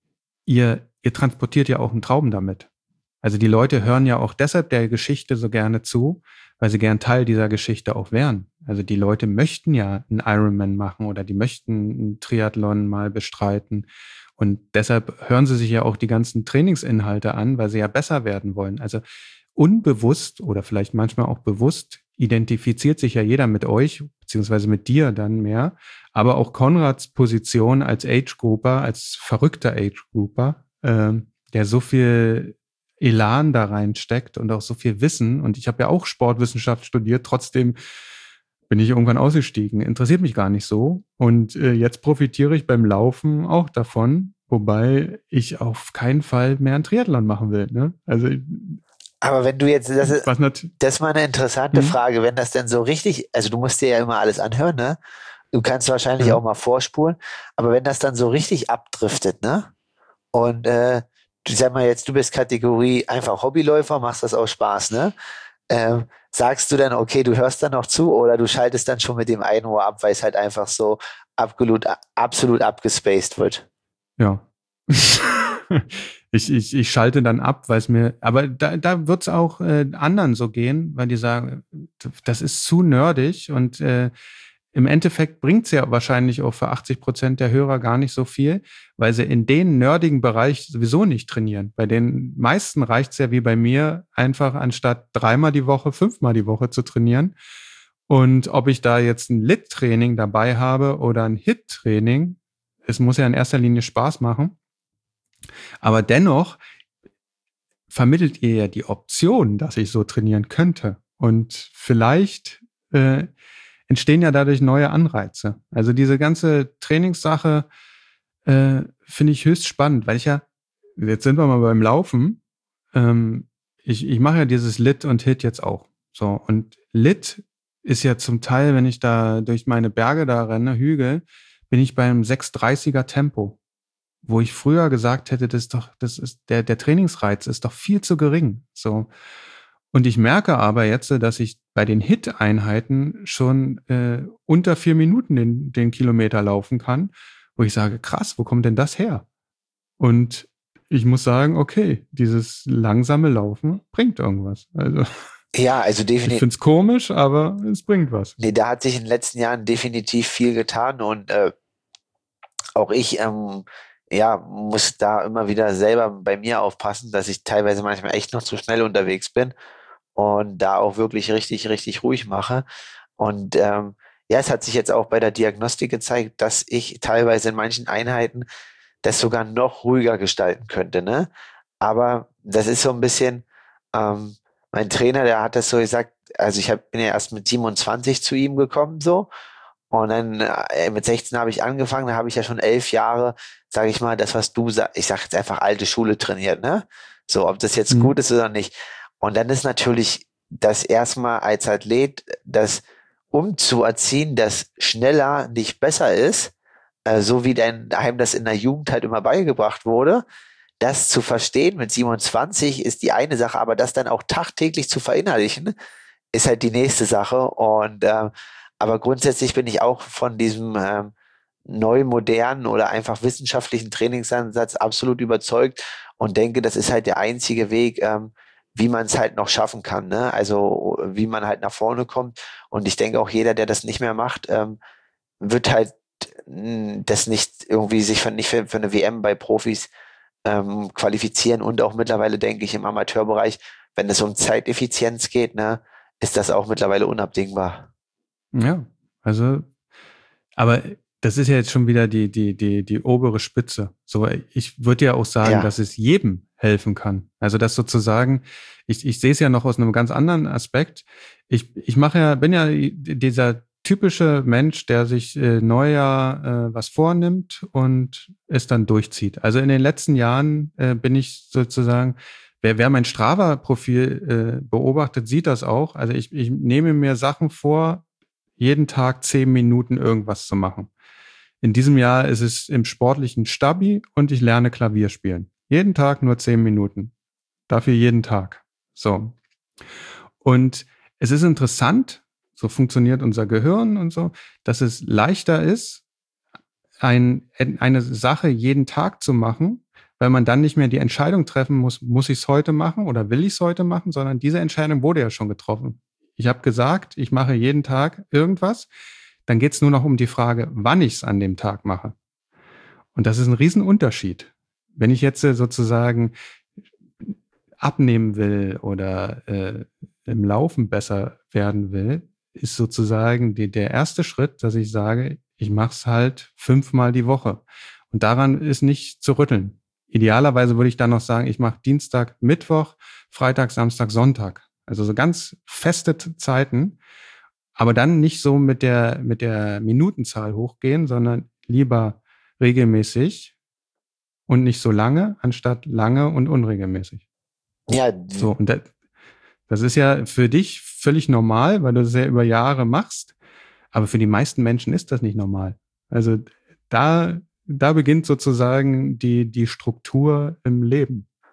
ihr transportiert ja auch einen Traum damit. Also die Leute hören ja auch deshalb der Geschichte so gerne zu, weil sie gern Teil dieser Geschichte auch wären. Also die Leute möchten ja einen Ironman machen oder die möchten einen Triathlon mal bestreiten. Und deshalb hören sie sich ja auch die ganzen Trainingsinhalte an, weil sie ja besser werden wollen. Also unbewusst oder vielleicht manchmal auch bewusst identifiziert sich ja jeder mit euch, beziehungsweise mit dir dann mehr. Aber auch Konrads Position als Age-Grouper, als verrückter Age-Grouper, der so viel Elan da reinsteckt und auch so viel Wissen. Und ich habe ja auch Sportwissenschaft studiert, trotzdem bin ich irgendwann ausgestiegen. Interessiert mich gar nicht so. Und jetzt profitiere ich beim Laufen auch davon, wobei ich auf keinen Fall mehr einen Triathlon machen will. Ne? Also, aber wenn du jetzt, das ist mal eine interessante Frage, wenn das denn so richtig, also du musst dir ja immer alles anhören, ne? Du kannst wahrscheinlich auch mal vorspulen, aber wenn das dann so richtig abdriftet, ne? Und du sag mal jetzt, du bist Kategorie einfach Hobbyläufer, machst das aus Spaß, ne? sagst du dann, okay, du hörst dann noch zu oder du schaltest dann schon mit dem einen Ohr ab, weil es halt einfach so absolut abgespaced wird? Ja. Ich schalte dann ab, weil es mir, aber da wird es auch anderen so gehen, weil die sagen, das ist zu nerdig und im Endeffekt bringt es ja wahrscheinlich auch für 80% der Hörer gar nicht so viel, weil sie in den nerdigen Bereich sowieso nicht trainieren. Bei den meisten reicht es ja wie bei mir, einfach anstatt 3-mal die Woche, 5-mal die Woche zu trainieren. Und ob ich da jetzt ein Lit-Training dabei habe oder ein Hit-Training, es muss ja in erster Linie Spaß machen. Aber dennoch vermittelt ihr ja die Option, dass ich so trainieren könnte. Und vielleicht entstehen ja dadurch neue Anreize. Also diese ganze Trainingssache finde ich höchst spannend, weil jetzt sind wir mal beim Laufen, ich mache ja dieses Lit und Hit jetzt auch. So, und Lit ist ja zum Teil, wenn ich da durch meine Berge da renne, Hügel, bin ich beim 6:30er Tempo. Wo ich früher gesagt hätte, das ist der Trainingsreiz ist doch viel zu gering. So. Und ich merke aber jetzt, dass ich bei den Hit-Einheiten schon unter 4 Minuten den Kilometer laufen kann, wo ich sage, krass, wo kommt denn das her? Und ich muss sagen, okay, dieses langsame Laufen bringt irgendwas. Also Ja, also ich definitiv. finde es komisch, aber es bringt was. Nee, da hat sich in den letzten Jahren definitiv viel getan und auch ich ja, muss da immer wieder selber bei mir aufpassen, dass ich teilweise manchmal echt noch zu schnell unterwegs bin und da auch wirklich richtig ruhig mache. Und ja, es hat sich jetzt auch bei der Diagnostik gezeigt, dass ich teilweise in manchen Einheiten das sogar noch ruhiger gestalten könnte, ne? Aber das ist so ein bisschen, ähm, mein Trainer, der hat das so gesagt, also bin ja erst mit 27 zu ihm gekommen, so. Und dann mit 16 habe ich angefangen, da habe ich ja schon 11 Jahre, sage ich mal, das, was du sagst, ich sage jetzt einfach alte Schule trainiert, ne? So, ob das jetzt gut ist oder nicht. Und dann ist natürlich das erstmal als Athlet, das umzuerziehen, dass schneller nicht besser ist, so wie einem das in der Jugend halt immer beigebracht wurde, das zu verstehen mit 27 ist die eine Sache, aber das dann auch tagtäglich zu verinnerlichen, ist halt die nächste Sache. Und aber grundsätzlich bin ich auch von diesem neu modernen oder einfach wissenschaftlichen Trainingsansatz absolut überzeugt und denke, das ist halt der einzige Weg, wie man es halt noch schaffen kann, ne? Also wie man halt nach vorne kommt. Und ich denke auch jeder, der das nicht mehr macht, wird halt das nicht irgendwie sich nicht für eine WM bei Profis qualifizieren und auch mittlerweile denke ich im Amateurbereich, wenn es um Zeiteffizienz geht, ne, ist das auch mittlerweile unabdingbar. Ja, also, aber das ist ja jetzt schon wieder die obere Spitze. So, ich würde ja auch sagen, Ja. dass es jedem helfen kann. Also das sozusagen, ich sehe es ja noch aus einem ganz anderen Aspekt. Bin ja dieser typische Mensch, der sich Neujahr was vornimmt und es dann durchzieht. Also in den letzten Jahren bin ich sozusagen, wer mein Strava-Profil beobachtet, sieht das auch. Also ich nehme mir Sachen vor, jeden Tag 10 Minuten irgendwas zu machen. In diesem Jahr ist es im sportlichen Stabi und ich lerne Klavier spielen. Jeden Tag nur 10 Minuten. Dafür jeden Tag. So. Und es ist interessant, so funktioniert unser Gehirn und so, dass es leichter ist, eine Sache jeden Tag zu machen, weil man dann nicht mehr die Entscheidung treffen muss ich es heute machen oder will ich es heute machen, sondern diese Entscheidung wurde ja schon getroffen. Ich habe gesagt, ich mache jeden Tag irgendwas. Dann geht es nur noch um die Frage, wann ich es an dem Tag mache. Und das ist ein Riesenunterschied. Wenn ich jetzt sozusagen abnehmen will oder im Laufen besser werden will, ist sozusagen der erste Schritt, dass ich sage, ich mache es halt 5-mal die Woche. Und daran ist nicht zu rütteln. Idealerweise würde ich dann noch sagen, ich mache Dienstag, Mittwoch, Freitag, Samstag, Sonntag. Also so ganz feste Zeiten, aber dann nicht so mit der Minutenzahl hochgehen, sondern lieber regelmäßig und nicht so lange, anstatt lange und unregelmäßig. Ja, so, und das ist ja für dich völlig normal, weil du das ja über Jahre machst, aber für die meisten Menschen ist das nicht normal. Also da beginnt sozusagen die Struktur im Leben.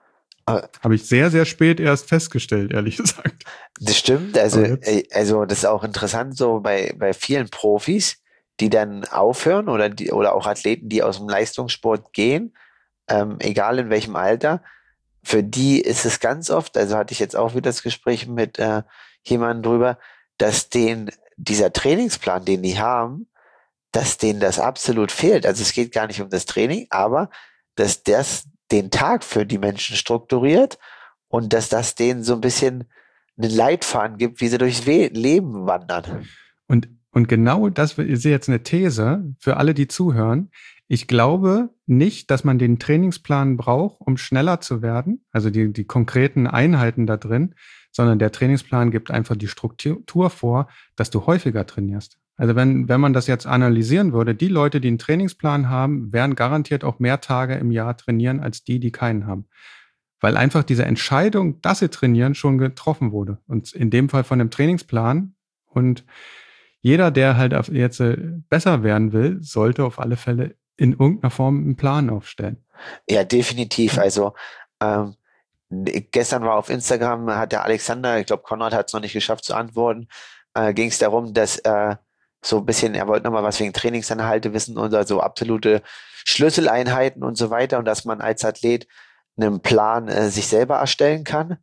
Habe ich sehr, sehr spät erst festgestellt, ehrlich gesagt. Das stimmt, also das ist auch interessant so bei vielen Profis, die dann aufhören oder auch Athleten, die aus dem Leistungssport gehen, egal in welchem Alter, für die ist es ganz oft, also hatte ich jetzt auch wieder das Gespräch mit jemandem drüber, dass denen dieser Trainingsplan, den die haben, dass denen das absolut fehlt. Also es geht gar nicht um das Training, aber dass das den Tag für die Menschen strukturiert und dass das denen so ein bisschen einen Leitfaden gibt, wie sie durchs Leben wandern. Und genau das ist jetzt eine These für alle, die zuhören. Ich glaube nicht, dass man den Trainingsplan braucht, um schneller zu werden, also die konkreten Einheiten da drin, sondern der Trainingsplan gibt einfach die Struktur vor, dass du häufiger trainierst. Also wenn man das jetzt analysieren würde, die Leute, die einen Trainingsplan haben, werden garantiert auch mehr Tage im Jahr trainieren, als die keinen haben. Weil einfach diese Entscheidung, dass sie trainieren, schon getroffen wurde. Und in dem Fall von dem Trainingsplan. Und jeder, der halt jetzt besser werden will, sollte auf alle Fälle in irgendeiner Form einen Plan aufstellen. Ja, definitiv. Also gestern war auf Instagram, hat der Alexander, ich glaube, Konrad hat es noch nicht geschafft zu antworten, ging es darum, dass so ein bisschen, er wollte nochmal was wegen Trainingsinhalte wissen und so absolute Schlüsseleinheiten und so weiter und dass man als Athlet einen Plan sich selber erstellen kann.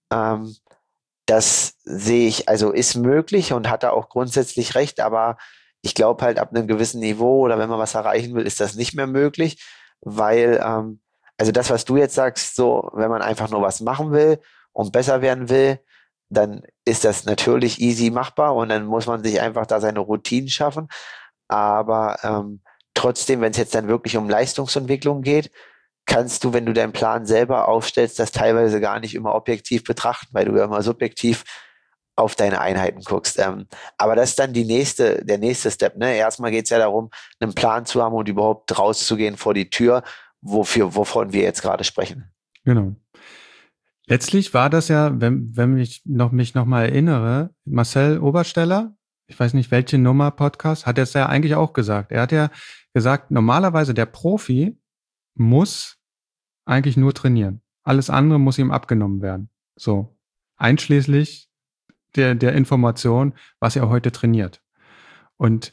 Das sehe ich, also ist möglich und hat da auch grundsätzlich recht, aber ich glaube halt ab einem gewissen Niveau oder wenn man was erreichen will, ist das nicht mehr möglich, weil also das, was du jetzt sagst, so, wenn man einfach nur was machen will und besser werden will, dann ist das natürlich easy machbar und dann muss man sich einfach da seine Routinen schaffen. Aber trotzdem, wenn es jetzt dann wirklich um Leistungsentwicklung geht, kannst du, wenn du deinen Plan selber aufstellst, das teilweise gar nicht immer objektiv betrachten, weil du ja immer subjektiv auf deine Einheiten guckst. Aber das ist dann der nächste Step. Ne? Erstmal geht es ja darum, einen Plan zu haben und überhaupt rauszugehen vor die Tür, wovon wir jetzt gerade sprechen. Genau. Letztlich war das ja, wenn mich noch mal erinnere, Marcel Obersteller, ich weiß nicht, welche Nummer Podcast, hat es ja eigentlich auch gesagt. Er hat ja gesagt, normalerweise der Profi muss eigentlich nur trainieren. Alles andere muss ihm abgenommen werden. So. Einschließlich der Information, was er heute trainiert. Und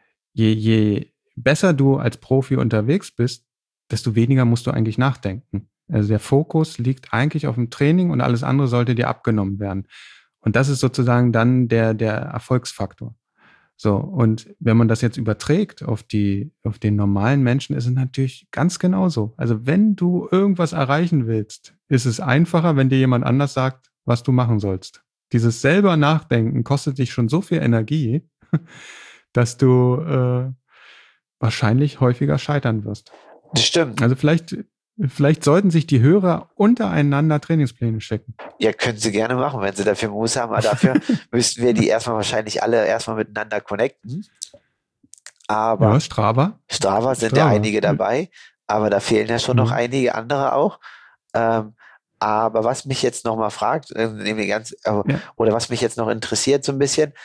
je besser du als Profi unterwegs bist, desto weniger musst du eigentlich nachdenken. Also der Fokus liegt eigentlich auf dem Training und alles andere sollte dir abgenommen werden. Und das ist sozusagen dann der Erfolgsfaktor. So, und wenn man das jetzt überträgt auf den normalen Menschen, ist es natürlich ganz genauso. Also wenn du irgendwas erreichen willst, ist es einfacher, wenn dir jemand anders sagt, was du machen sollst. Dieses selber Nachdenken kostet dich schon so viel Energie, dass du wahrscheinlich häufiger scheitern wirst. Das stimmt. Also vielleicht sollten sich die Hörer untereinander Trainingspläne schicken. Ja, können sie gerne machen, wenn sie dafür Muße haben. Aber dafür müssten wir die wahrscheinlich alle erstmal miteinander connecten. Aber ja, Strava sind ja einige dabei, aber da fehlen ja schon noch einige andere auch. Aber was mich jetzt noch mal fragt, oder was mich jetzt noch interessiert so ein bisschen,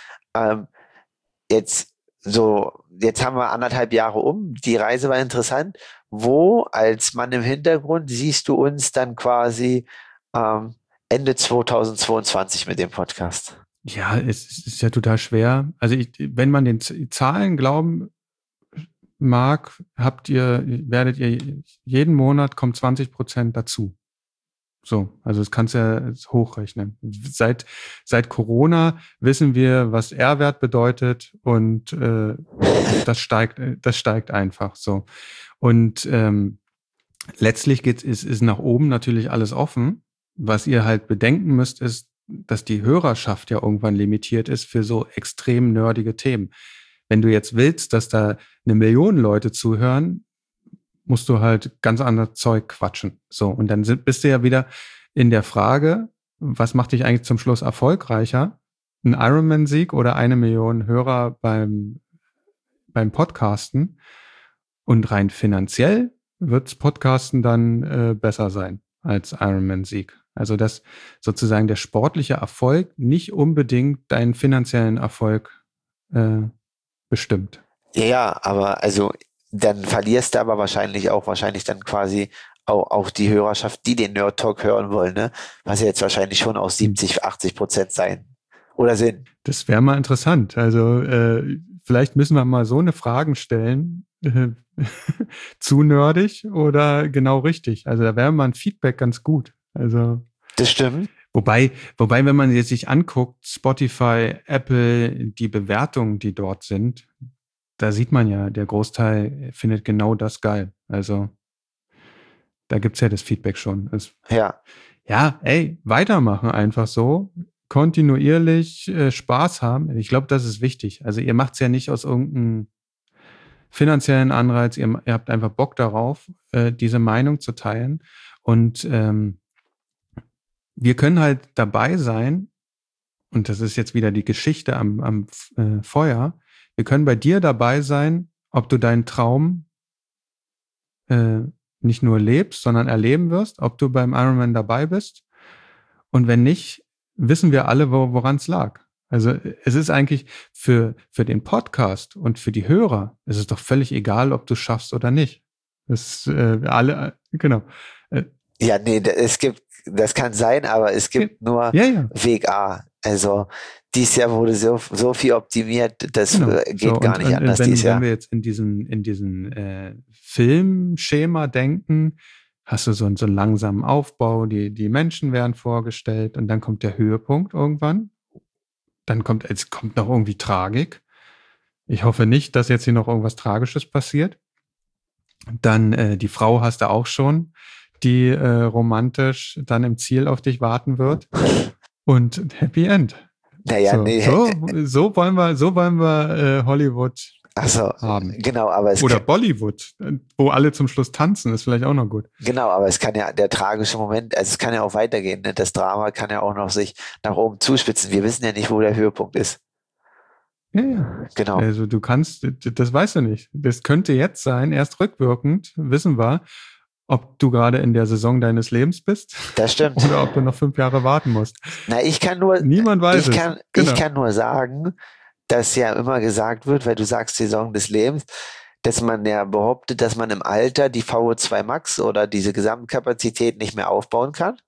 jetzt haben wir 1,5 Jahre um, die Reise war interessant. Wo als Mann im Hintergrund siehst du uns dann quasi Ende 2022 mit dem Podcast? Ja, es ist ja total schwer. Also wenn man den Zahlen glauben mag, werdet ihr jeden Monat kommt 20% dazu. So, also das kannst du ja hochrechnen. Seit Corona wissen wir, was R-Wert bedeutet und das steigt einfach so. Und letztlich ist nach oben natürlich alles offen. Was ihr halt bedenken müsst, ist, dass die Hörerschaft ja irgendwann limitiert ist für so extrem nerdige Themen. Wenn du jetzt willst, dass da 1 Million Leute zuhören, musst du halt ganz anderes Zeug quatschen. So, und dann bist du ja wieder in der Frage, was macht dich eigentlich zum Schluss erfolgreicher? Ein Ironman-Sieg oder 1 Million Hörer beim Podcasten? Und rein finanziell wird's Podcasten dann besser sein als Ironman-Sieg. Also dass sozusagen der sportliche Erfolg nicht unbedingt deinen finanziellen Erfolg bestimmt. Ja, aber also dann verlierst du aber wahrscheinlich dann quasi auch die Hörerschaft, die den Nerd Talk hören wollen, ne? Was ja jetzt wahrscheinlich schon aus 70-80% sein oder sind. Das wäre mal interessant. Also vielleicht müssen wir mal so eine Fragen stellen, zu nerdig oder genau richtig. Also da wäre mal ein Feedback ganz gut. Also Das stimmt. wobei, wenn man jetzt sich anguckt, Spotify, Apple, die Bewertungen, die dort sind, da sieht man ja, der Großteil findet genau das geil. Also da gibt's ja das Feedback schon. Ja. Ja, ey, weitermachen einfach so. Kontinuierlich Spaß haben. Ich glaube, das ist wichtig. Also ihr macht's ja nicht aus irgendeinem finanziellen Anreiz. Ihr habt einfach Bock darauf, diese Meinung zu teilen. Und wir können halt dabei sein, und das ist jetzt wieder die Geschichte am Feuer, wir können bei dir dabei sein, ob du deinen Traum nicht nur lebst, sondern erleben wirst, ob du beim Ironman dabei bist. Und wenn nicht, wissen wir alle, woran es lag. Also es ist eigentlich für den Podcast und für die Hörer, es ist doch völlig egal, ob du es schaffst oder nicht. Das genau. Ja, nee, das kann sein, aber es gibt nur Weg A. Also dieses Jahr wurde so viel optimiert, das geht gar nicht anders dieses Jahr. Wenn wir jetzt in diesen Filmschema denken, hast du so einen langsamen Aufbau, die Menschen werden vorgestellt und dann kommt der Höhepunkt irgendwann. Dann kommt noch irgendwie Tragik. Ich hoffe nicht, dass jetzt hier noch irgendwas Tragisches passiert. Dann die Frau hast du auch schon, die romantisch dann im Ziel auf dich warten wird. Und Happy End. Naja, so wollen wir Hollywood haben. Genau, aber oder Bollywood, wo alle zum Schluss tanzen, ist vielleicht auch noch gut. Genau, aber es kann ja der tragische Moment, also es kann ja auch weitergehen. Ne? Das Drama kann ja auch noch sich nach oben zuspitzen. Wir wissen ja nicht, wo der Höhepunkt ist. Ja. Genau. Also du kannst, das weißt du nicht. Das könnte jetzt sein, erst rückwirkend, wissen wir, ob du gerade in der Saison deines Lebens bist. Das stimmt. Oder ob du noch 5 Jahre warten musst. Na, niemand weiß es. Ich kann nur sagen, dass ja immer gesagt wird, weil du sagst Saison des Lebens, dass man ja behauptet, dass man im Alter die VO2 Max oder diese Gesamtkapazität nicht mehr aufbauen kann.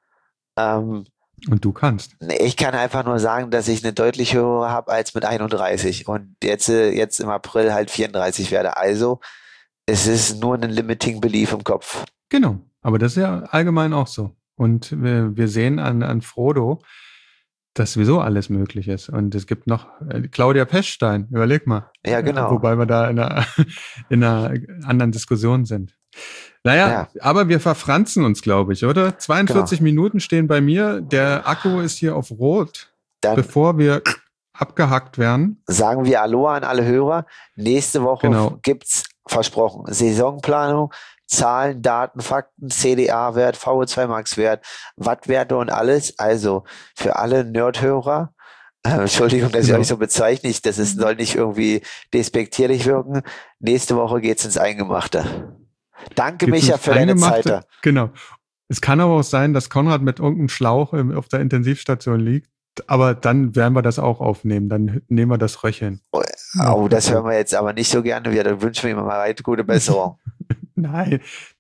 Und du kannst. Ich kann einfach nur sagen, dass ich eine deutlich höhere habe als mit 31 und jetzt im April halt 34 werde. Also es ist nur ein limiting belief im Kopf. Genau, aber das ist ja allgemein auch so. Und wir sehen an Frodo, dass sowieso alles möglich ist. Und es gibt noch Claudia Pechstein, überleg mal. Ja, genau. Wobei wir da in einer anderen Diskussion sind. Naja, aber wir verfranzen uns, glaube ich, oder? 42 Minuten stehen bei mir. Der Akku ist hier auf Rot, bevor wir abgehackt werden. Sagen wir Aloha an alle Hörer. Nächste Woche gibt's, versprochen, Saisonplanung, Zahlen, Daten, Fakten, CDA-Wert, VO2 Max-Wert, Wattwerte und alles. Also für alle Nerdhörer, Entschuldigung, dass ich euch so bezeichne, soll nicht irgendwie despektierlich wirken. Nächste Woche geht's ins Eingemachte. Danke, Micha, für deine Zeit. Genau. Es kann aber auch sein, dass Konrad mit irgendeinem Schlauch auf der Intensivstation liegt. Aber dann werden wir das auch aufnehmen. Dann nehmen wir das Röcheln. Oh, das hören wir jetzt aber nicht so gerne. Dann wünschen wir ihm mal weiter gute Besserung. Nein,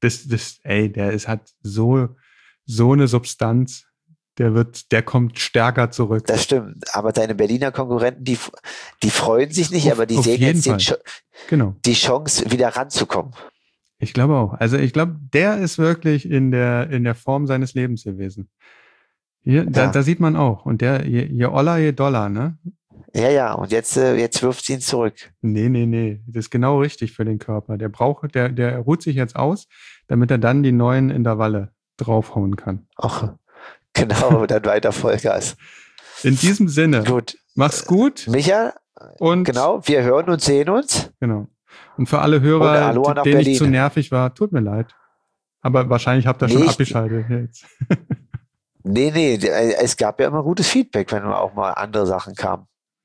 der hat so eine Substanz. Der kommt stärker zurück. Das stimmt. Aber deine Berliner Konkurrenten, die freuen sich nicht, aber die sehen jetzt die Chance, wieder ranzukommen. Ich glaube auch. Also ich glaube, der ist wirklich in der Form seines Lebens gewesen. Hier, da sieht man auch. Und je Oller, je Dollar, ne? Ja. Und jetzt wirft sie ihn zurück. Nee. Das ist genau richtig für den Körper. Der ruht sich jetzt aus, damit er dann die neuen Intervalle draufhauen kann. Ach, genau, dann weiter Vollgas. In diesem Sinne. Gut. Mach's gut. Micha. Und genau, wir hören und sehen uns. Genau. Und für alle Hörer, denen ich zu nervig war, tut mir leid. Aber wahrscheinlich habt ihr schon abgeschaltet jetzt. Nee, es gab ja immer gutes Feedback, wenn auch mal andere Sachen kamen.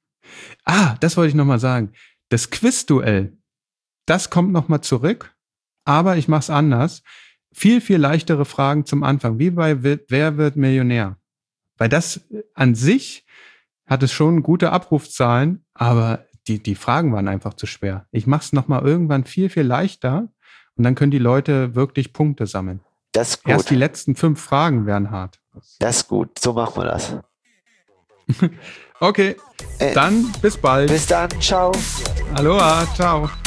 Das wollte ich nochmal sagen. Das Quizduell, das kommt nochmal zurück, aber ich mach's anders. Viel, viel leichtere Fragen zum Anfang, wie bei Wer wird Millionär? Weil das an sich hat es schon gute Abrufzahlen, aber die Fragen waren einfach zu schwer. Ich mach's nochmal irgendwann viel, viel leichter und dann können die Leute wirklich Punkte sammeln. Das ist Erst gut. die letzten 5 Fragen wären hart. Das ist gut. So machen wir das. Okay, dann bis bald. Bis dann. Ciao. Aloha, ciao.